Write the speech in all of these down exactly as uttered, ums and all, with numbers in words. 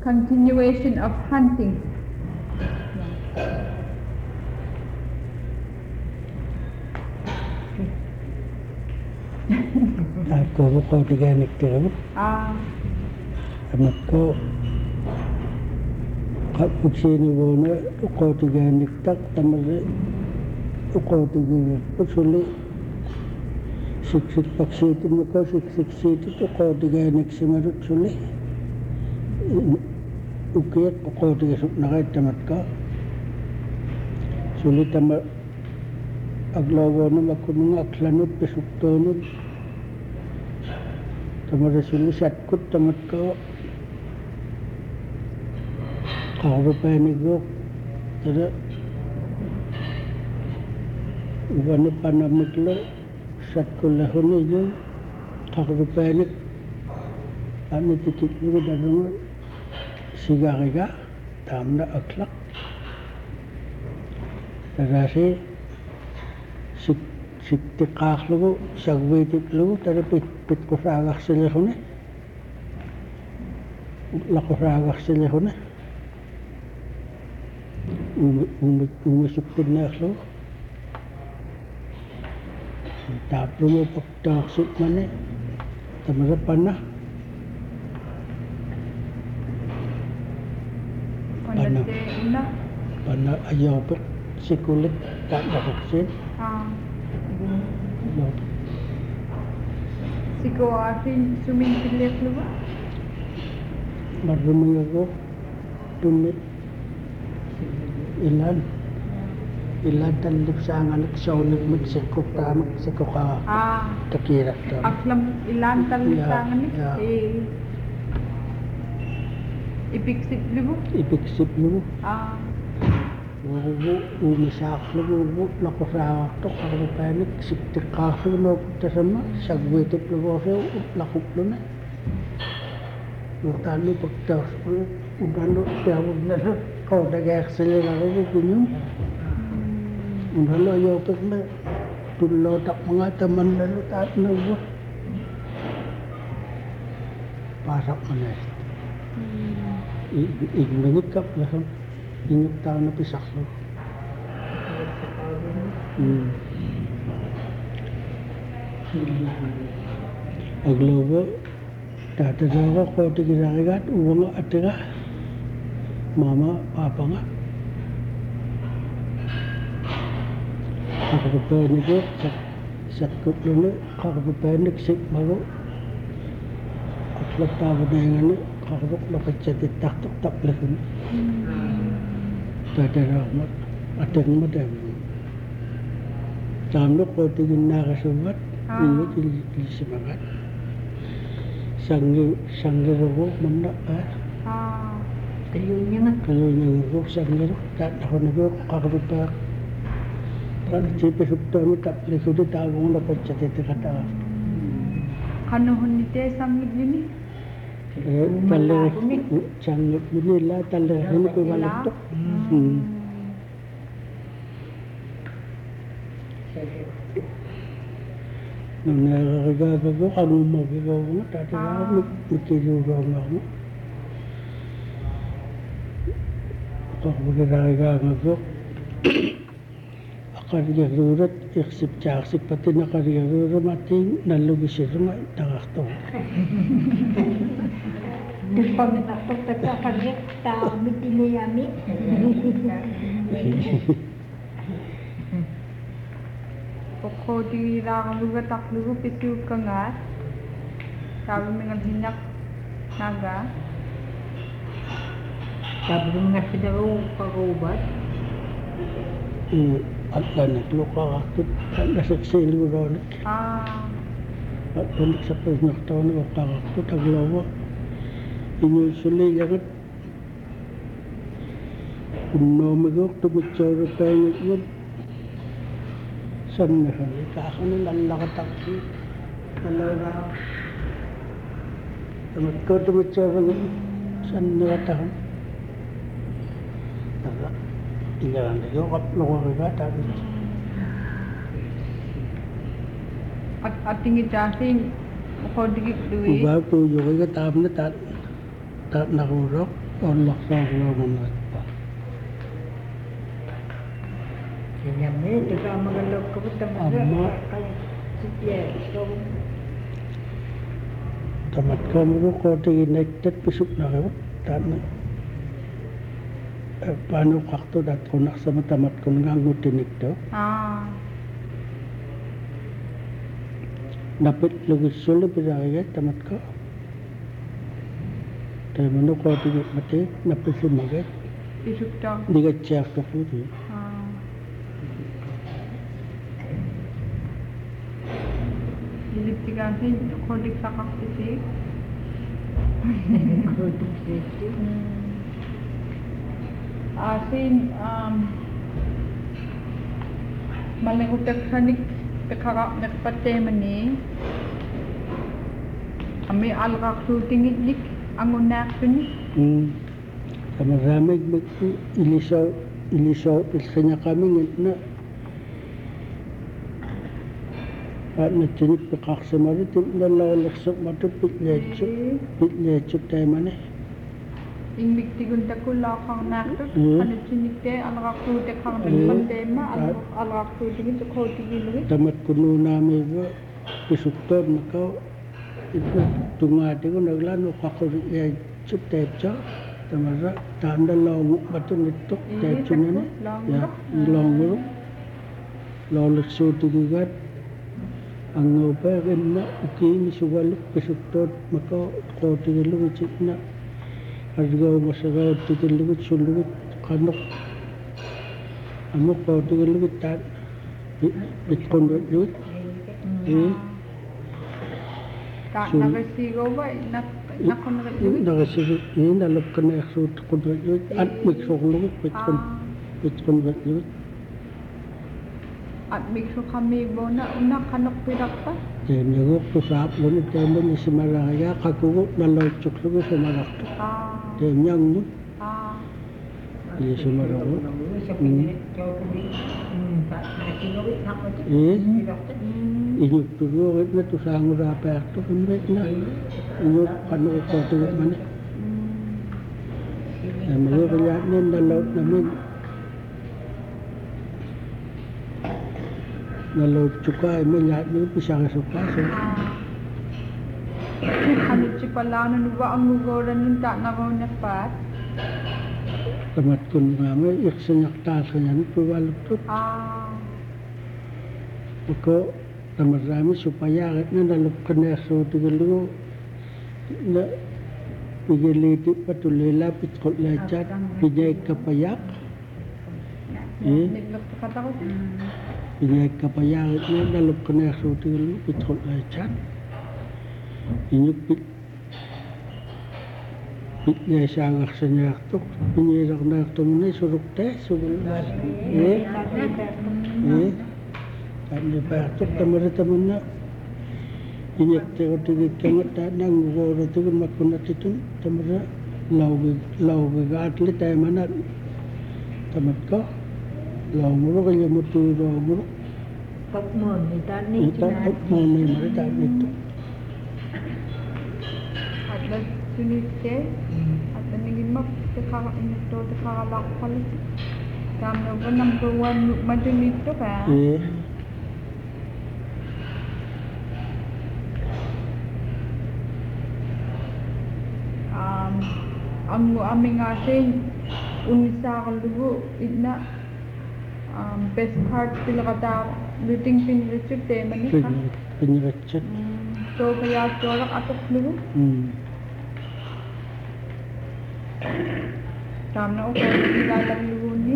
continuation of hunting. Aku kau tiga nik terus. Ah, Amat kau kau puksini bono kau tiga nik tak tamase kau tiga pusuli sik sik paksi itu muka sik sik sik itu kau tiga nik semarut suli ukir kau tiga suk nakai tamat kau suli tamat aglawono makunung aklanut pesuk tonut tamat suli satkut tamat kau kau berpanik gok jadi wana panamit lo satkul lahun itu kau berpanik ane tikit lo darungan sigariga tamna akhlak terasi sik sik tikah lo sagwetik lo tara pit pit ko sagak sila hone lako sagak sila hone umi umi umi suktin na lo taplo mo paktak sik mane tamara panah Pandate una. panah ayopek sikulit tak nakaksin Ah, ayopek siko atin swimming pool lo ba? marumi ako tumit ilan ilan talip sa nganak saulig magsiko ka magsiko ka Ah, kakirat ka aklam ilan Yeah, talisangan ni. yeah. Eh, ipiksip lo. ipiksip mo Ah, uwo umisak lo uwo lakosa to karupanik siktik kaso lo tasama sagwetip lo so lakup lo na utalo pagtas ko udalo tawag na lo kau dagak sila na rin kunyum udalo ayopek na tulo tak mga taman na lo taat na uwo pasak mo na igmingit kap lahat ingit tao na pisak lo hmm aglobo tatadawa ko tigiragat uwang atira mama papa nga kakapapanik ko satkot lo kakapapanik sik mago aklap tawad na yung ano kakapok nakatsatit taktok taklakon tatadawa mo atang mo dami tamlo ko tigin nakasubat iyo tilisimagat sanggi sanggi rogo manda ah ah, Kayunya nga. kalau yang rogo sanggi rogo tak ako na rogo kakapapak kan sipe sukta mo taklakon di tawang nakatsatit kata kanuhon ni te samgid ni. talle sanggi nila talle ini ko walak to hmm nung nakakagaga ko, anong magagawa mo, tatagawa mo, magkilurong ako. Ako nakakagaga ko, akaryarurat, iksip tsaksip, pati nakaryarurat, mating nalubisir mo, nakakto. Di pa minatok ta kagit ta mitiniyami. Poko di rakang luga taklugu pisu kangat. Sabi mga hinyak naga. Sabi nga sila ro karubat. At lanak lo kakakit, nasaksilo ron. Ah, At ulit sa pagkaktaon ko kakakit, aglawa. Inyusuli yangat. Kuno magok, tumitsara pengit yun. San na kami, kakanin lang nakataksi. Talaga. Tamat ko, tumitsara yun. San nakatakan. Taga. Tinggalan na yun, kaplo ko kagata. at ating itasin. Poko di duwi. Uba po yung kaya tam na tat. Tat na kurok. Allah sağlaman etpa. Sinyamnya juga mengeluk kebetulan Amma. kayak ya so Tamat kamu ko tinektet pisuk na kayo. Tana. Paano kakto dat ko sama tamat ko ngangu tinik to. Ah, Napit lugis suli pinakaya tamat ko. Tayo mo ko tinik mati napit sumagat. isuk daw. Hindi ka check ko po di. Ah. Diliptigan sa kodik sa kaktisik. Asin, um, malingutak sa nik kakak nakpatema ni. Ami alrak shooting itlik ang unak ni. Hmm. Kamaramig mag ilisaw ilisaw isa niya kami na at natinig pa kaksamari na lalaksak matut pitlechuk pitlechuk tayo man eh. Ing miktigun takul lakang nakto. Hmm. Ano chinikte alrak shooting kang Hmm. nakpatema alrak shooting ito kotigin ni. Tamat kuno namin ba pisuktor na ka ito tungati ko naglano kakuri ya chup tayo cha tamara tanda long batun ito tayo chunan ya long long shooting gat ang pa rin na ukini suwaluk pisuktor maka kotigin chit na hargaw masagaw tigil sulugit kanok amo kotigin tan bitkon lugut eh Kak Sul- nakasigaw ba? Nak nakon nakasigaw? nakasigi ini nalap kena eksut kudut lugut at miksok lugut bitkon Ah. bitkon lugut At mikso kami bo na una kanok pirak pa. then yung kusap lugut temo ni si maraya kakugut nalochuk lugut sa marakto Ah. then yang mo Ah. ni si marago sabi ko hmm tak nakikawit na ko eh Hmm. inyuk turuit na to sa ngura pa to kumbet na inyuk kanu ko turuit man eh mga kaya nin nalaw namin nalaw chuka may lahat ng pisang suka so Ano si pala na ba ang lugoran ng ta na ko napat? tamat kun nga may iksanyak tasa yan puwalok to Ah. ko tamarami supaya na nalap ka na so tigalo na pigiliti patulila pitkot lechat pijay kapayak eh Niglok kata ko. pijay kapayak na nalap ka na so tigalo pitkot lechat inyuk pit pitnya sangak senyak tuk pinyerak na tumne suruk teh suruk eh eh Tadi batuk tamara tamanna inyak teko tigi kengat nang gora tu makuna titun tamara lau lau gatli taymana tamat ko lau muro kaya mutu lau muro pagmon ni tani ita mo ni marita itu At la sunite at naging mak te kaka inyo to te kaka lakpal. Kami ba number one madunito ka? eh Um, ang aming asin unisa ka lugo idna um, best part sila kata luting pinritsip tema ni ka. pinyerecet Hmm, so kaya corak atok lugo. hmm Tama na ako kung ilalang lugo ni.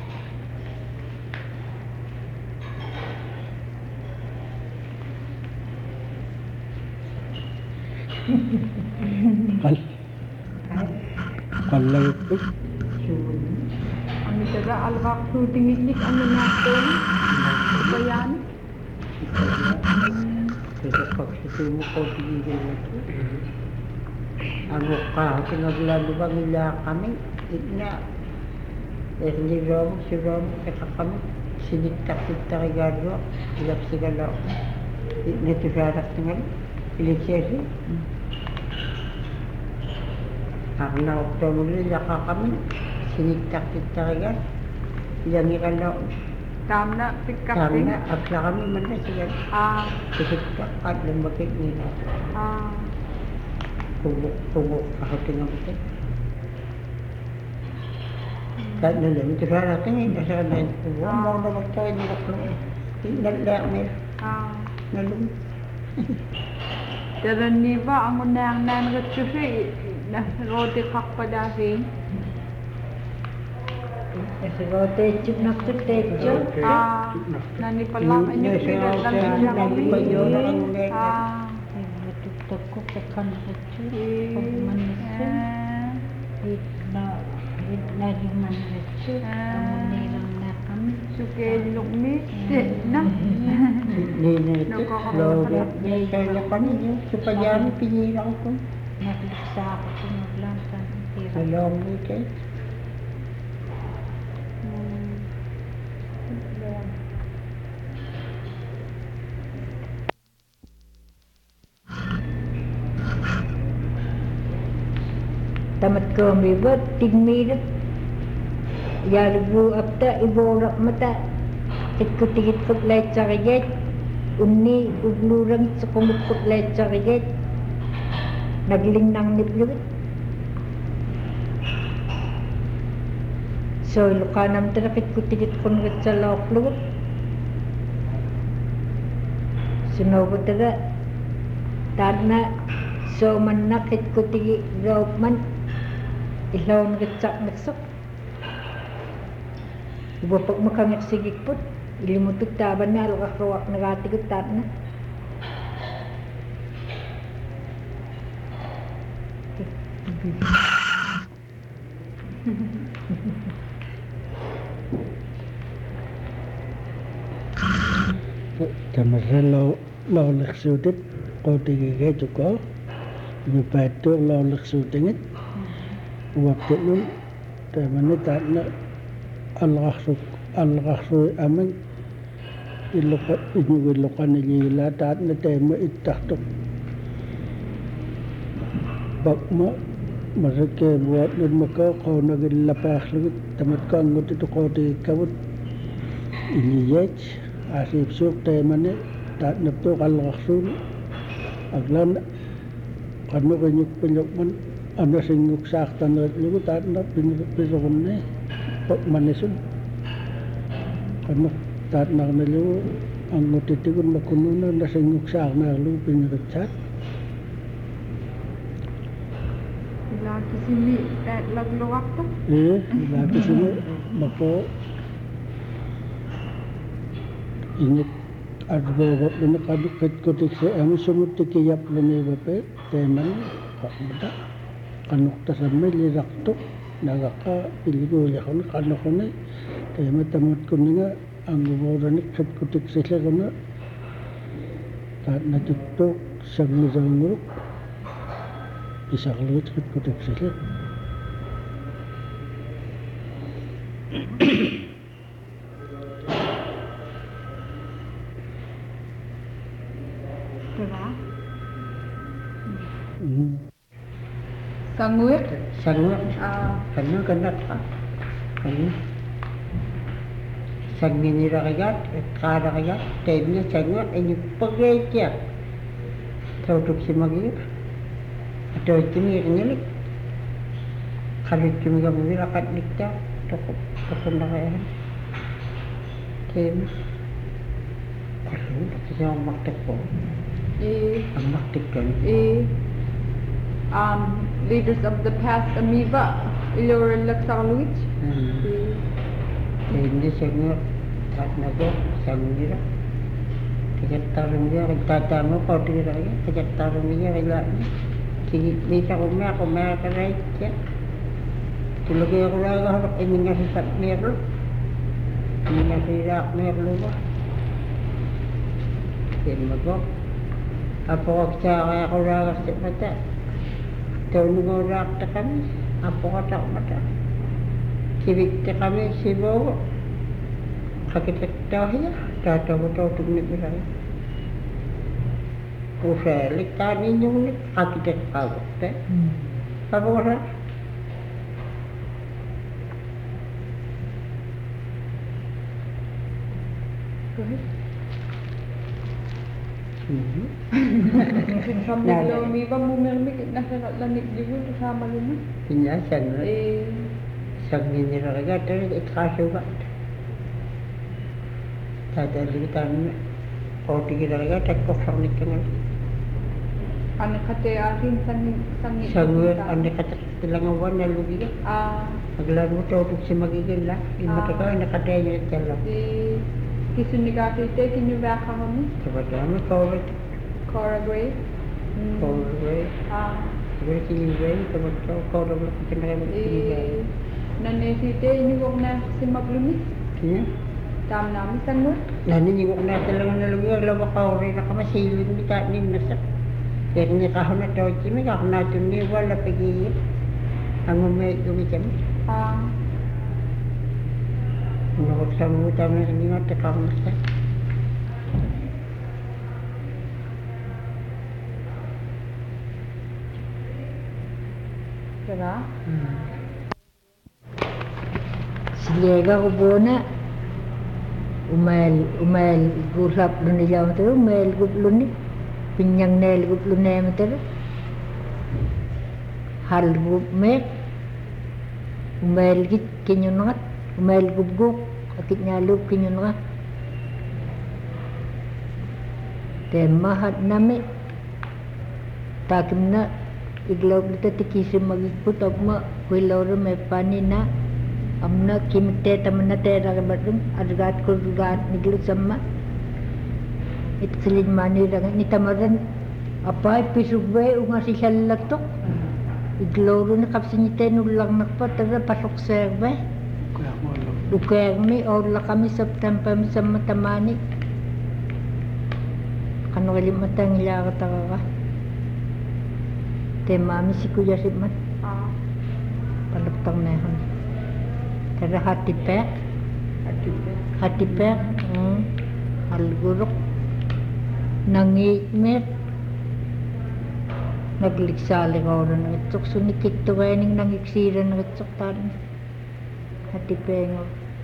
kal kalay ito Ang itaga alwak shooting itlik ang natin. Bayan. Kasi pag susumo ko, tigigil mo ito. Ano ka, pinaglalo ba nila kami? Hindi nga. Eh, hindi rom, si rom, kaya kami. Siniktak-siktak kay Gardo. Ilap si Galaw. Nito siya ras tinggal. Ilisesi. karena waktu dulu jaka kami siniktak-tiktak kan yang kalau Tamna pikap karena akla kami mana sih Ah, siniktak kan lembagit nila ah. tunggu-tunggu aku tengok itu kan dalam itu salah kan ini dasar lain mau mau waktu ini waktu ini lihat ni Ah. lalu Daran ni ba ang unang nan gatsufi na roti kakpadasi. Kalau tejuk nak tu tejuk. Ah, nani palang ini anyo saya pila saya lang lagi bayo na kan Ah. Betul takut tekan tejuk. Eh. Pemanusia. Ina ina di mana tejuk. Kemudian nak kami. Suke lukmi na. ni ni itu lo saya kami ni supaya ni pinjira ko Naglisa ako kung maglantan. long ni ke Tamat kami buat tingmi dah. Ya lebu apa ibu orang mata ikut ikut lecah je. Uni ublurang sekumut ikut lecah je. Nagling nang nip juga. So lukanam terak ikut ikut kon kecalok lu. Sinobo terak tanah so manak ikut ikut rob man. Ilaw nagtsak nagsok. Ibu pag makangit sigik put, ilimutut taban na alakakrawak nagatigot tat na. Tamasa lo lo laksutit ko tigige tuko. Yupato lo laksutingit. Waktu nun tamane tatna al-ghasru al-ghasru aman ilqa inyugo lokan ila tatna tema ittahtuk bakma marake buat nun maka kau nagil lapah lagi tamat kang ngut itu kau di kabut ini yech asip suk temane tatna tu al-ghasru aglan kanu kenyuk penyuk man Anda singuk saktan lalu tak nak pinjam ni, pak manisun. Karena tak nak lalu anggota itu pun makununa anda singuk sakna lalu pinjam cat. Lagi sini tat lag luwak tu. Eh, lagi sini maka ini ada beberapa ini kaduk ketik saya kami semua tikiyap lani bepe teman kak muda. Kanuk tasamay liraktok nagaka piligo ya kono kanok kono kaya matamot ko nga ang gumoranik kat kutik sila kono kat natutok sa nguruk isa kalut kat kutik sila Diba? mm. Sanguit. sangat Ah. kanu kena tak kanu sangi ni rakyat kara rakyat temnya sangat ini pekerja produk semagi atau cumi ini kalau cumi kamu rakyat nikah toko toko rakyat tem kalau kita maktek pun Eh, maktek kan eh, um, leaders of the past amoeba, ilor laksaluit. Hindi sangat tak naga sangira. Kaya tarong dia kata mo kau tira ya, kaya tarong dia kaya si bisa kumya kumya karai ya. Tulagi ako lang harap ini nga sisat merlo. Ini nga sirak merlo ba. Kaya mago. Apo ko sa kaya ko lang sa mata. Tawag rak ta kami. Apo ko ta mata. Kibik ta kami sibo. Kakitek tahu ya, tata betul tu ni berani. Usai lihat ni nyung ni kakitek kau, teh. Apa kau Mhm. Sambil lomi ba mumirmi nasa lanik juga sama lima. Pinyasan na. Eh, Isang miniraga, pero itkasugat. Tadalitan, koti kiraga, takosang nikangal. ano kate akin sangi sangi. Saguan, anda kata tilangawan na lugiga. Ah, Aglan mo tawag si magiging la. Imataka, nakadaya na tala. di kisuni kate te kinubaka kami. Sabadami, kawal. Cora Gray. Hmm. Kawal. Ah, Sabadami, kinibay. Sabadami, kawal. Kinibay. eh, nanesite ini wong na si maglumi. Kaya? Tam namin sango. Naniniwag na talaga na lugiga. Lawa kawal na kamasilin. Mita, ninasak. Kaya niya kahon na tawag kami. Kahon na ito niya. Wala pag-iit. Ang umay gumit kami. Ah, Menurut kamu kami ini mata kamu sah. kira. Silega ko bona. Umail, umail gusap lu ni jam tu, umail gup lu ni. Pinyang nel gup lu ni meter. Hal gup mek. Umail git kinyunat, umail gup gup, akit nyalup kinyunat. Tema hat name. Takim na iglaw kita tikisim magikut agma kuilaw me panina. Amna kimte tamna te ragabatum adgat kurgat niglu sama. It silin mani raga ni tamaran apa pisugwe unga si halatok. Iglaw na kapsinite nulang nakpa tara pasok serve. Kaya mo alam. Dukeng mi orla kami September mi sama tamani. Kano kalimatang ila kataka. Tema mi si Kuya Siman. Ah, Palutang na yun. Kaya hati pek. ati pe. Hati pek. Hmm. Halgurok. Nangikmet. Nagliksali ka oran ng itsok. Sunikit to kaya ning nangiksira ng itsok tarin. Hati pengo.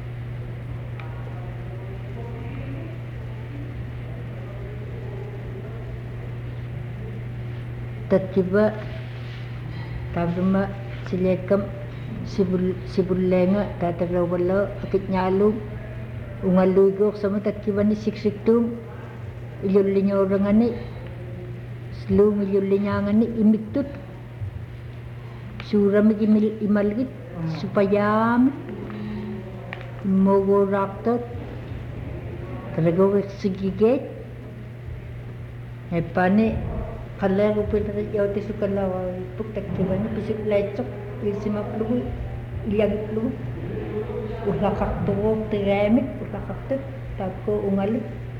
Tatiba tabma silekam sibul sibullenga tatagrawala akit nyalum ungalugo sama tatiba ni siksiktum ilyulinyo rangani slum ilyulinyangani imiktut suram imil imalgit supayam mogo raptot talago sigiget epane kalau aku pilih jauh tu suka lawa, puk tak cuba ni pisik lecok, pisik maklu, liang lu, ulah kaktu, teramik, ulah kaktu, tako ungalu.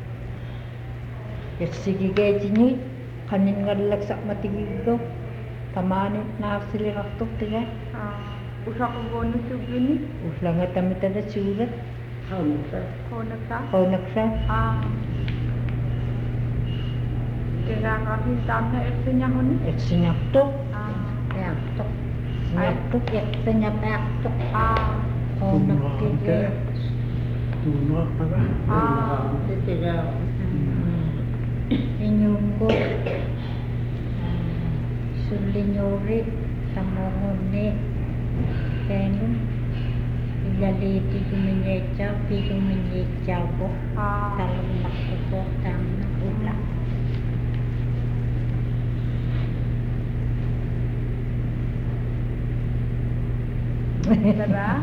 Segi gaji ni, kanin ngalak sak mati gigo, tamani nafsili kaktu tiga, Ah, usa ko bonus juga ni. ulah ngatami tada surat, Kamu sah. Ko nagsa. kau naksa, Ah. Kira kami tam na eksenya ko ni. eksinyak tu, Ah, yak tu, sinyak tu, yak sinyak yak tu, ah, kau naktiga. Tuno ka ba? ah. Tidak. Inyungko sulinyori samongonne tenun ilaliti kuminyecha pi kuminyecha ko Ah, talong nakko tam na ulang Tara.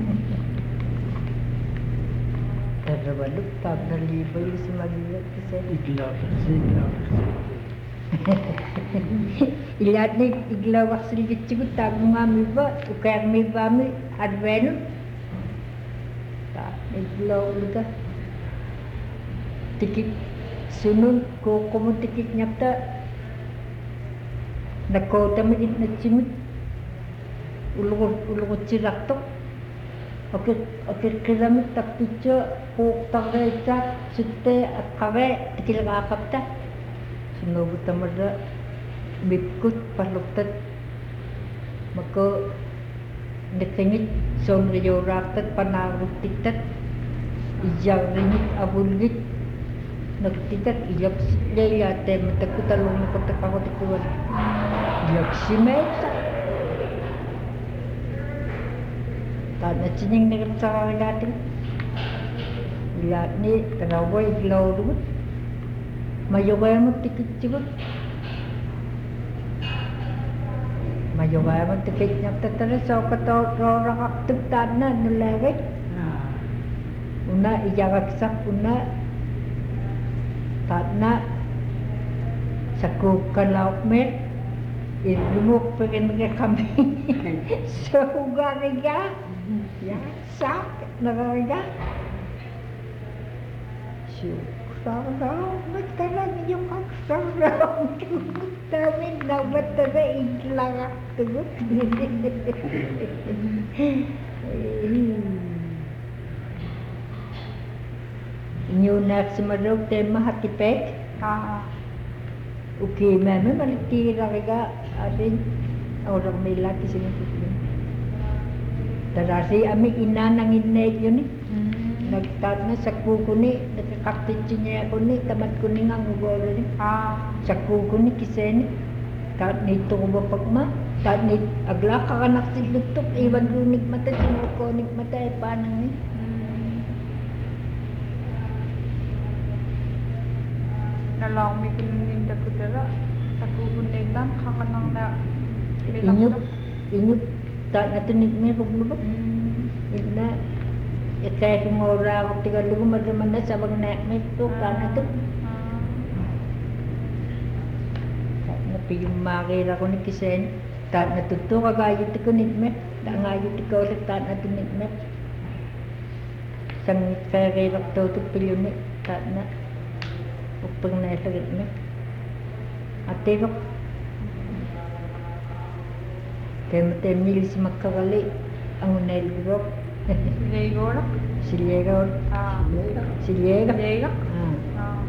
Tara baluk pag nalibay sa magilat kasi Iglaw. Siglaw. ilat ni iglawas ligit sigut tagung ami ba ukang mi ba mi advenu ta iglaw luga tikit sunun ko komo tikit nyapta nakota mi it na chimit ulugot ulugot sirak to okit okit kilamit tak picha ko tagrecha sitte akawe tikil kakapta Sinobu tamada bikut paluktat maka dekengit son rejo raktat panaruk tiktat ijarinit abulit nagtitat iyak leya te matakutalong nakotakakotikuan iyak simeta ta na chining nagat sa ilating ila ni taraway glawrut mayogay mo tikit chigot mayogay mo tikit nyap tatara sa kato rora kaktuk tana nulagay una ijagaksak una tatna sakuk kalau met ilumuk pengen mereka kami sehuga rega ya sak naraga siu sarau matala yung sarau tapi dapat ada itlak tuh Nyunak semarok tema hatipek. Ah, Oke, mama maliti raga adin orang mila di sini tu. Terasi ami ina nang inek yun ni. Nagtat na sakpu ko ni, nakakaktit niya ako ni, tamat ko ni nga ngugolo ni. ah, Sakpu ko ni kisen ni. Kat nito ko ba pagma? Kat nit agla ka kanak siglutok, iwan runig mata, sinukonig mata, e panang ni. Nalang mi kulunin da kudara. Takubunin lang kakanang na Inyup, inyup, tak natin ni may paglubak. Ina, ikay kumura ako tiga lugo madaman na sa bang may to, kana to. Tak napi yung makira ko ni Kisen, tak natuto kagayot ko ni Met, tak ngayot ko ulit tak natin ni Met. Sang kaya to to pilyon ni, tak na. Upang na isagit ni. At tirok. Kaya matemil si magkakali ang unay lurok. Legora. Silyega. Ah, Silyega. Lega. Ah. Ah,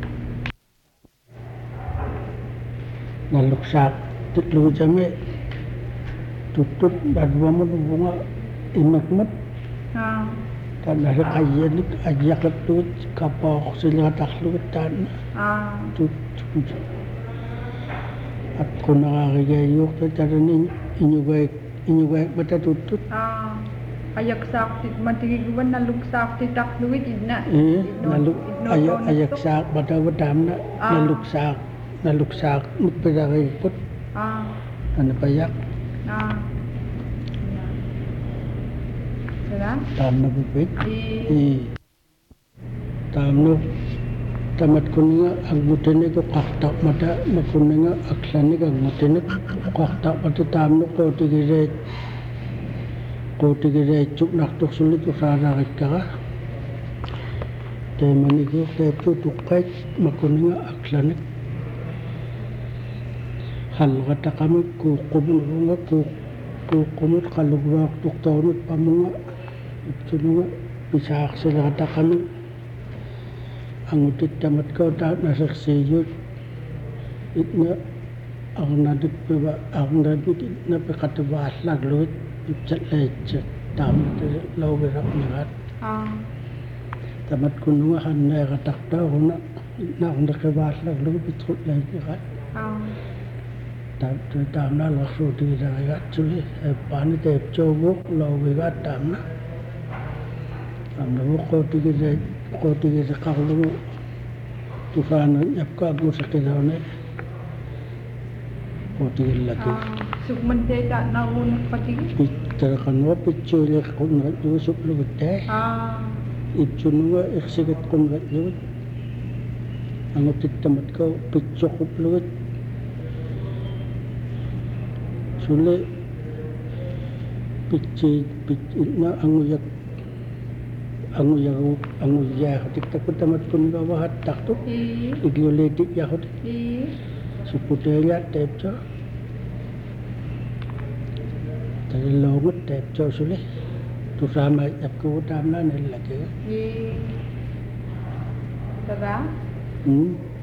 naluksak tutlu jame tutut dadwa mo bunga imakmat ah, tan ada kajian ajak tut kapok sila taklut tan ah, tut at ko nakakigayok tatanin inyugay inyugay bata tutut ah. Ayak sakti, matigiguan naluk sakti takluit idna. eh Idno- naluk idno ayak ko na ayak to. sak bata badam na Ah. naluksak naluksak nagpagay put Ah, ano payak ah. Sarang? tam na bupit Di, eh tam no tamat ko nga ang mutene ko kakta mata makuna nga aklan nga ang mutene kakta mata tam no ko tigire ko tigire chup naktok sulit ko sana ka te mani ko te tu tukai makuna nga aklan hal kata kami ko kubul nga ko ko kumut kalugrak tuktaunut pamunga itu nga bisa sila kata kami ang utit tamat ko ta nasaksiyot itna ang nadik pa ang nadik na pakatubas laglut itchat lechat tam law berak ngat ah, tamat ko nga han na katakta ko na na ang nakabas laglut itchut lechat ah. tam tam na lo so ti da ga chule pan te chobo law berak tam na am na ko ti ge ko ti ge ka lo tu kana yap ka go sa kidone ko ti ge laki Ah, sukman te ta na un patigi. Picture kan wa picture ko na ju sup lu te Ah, itchun wa eksigat ko na ju ang utit tamat ko picture ko lu sule picture picture na ang uyak ang uyak ang uyak tiktak ko tamat ko na wa tak to i, igloletik ya hot i, suputelia tep cho tadi longut tep cho sule tu sama ap ko tam na ne lagi i. Sarang? hmm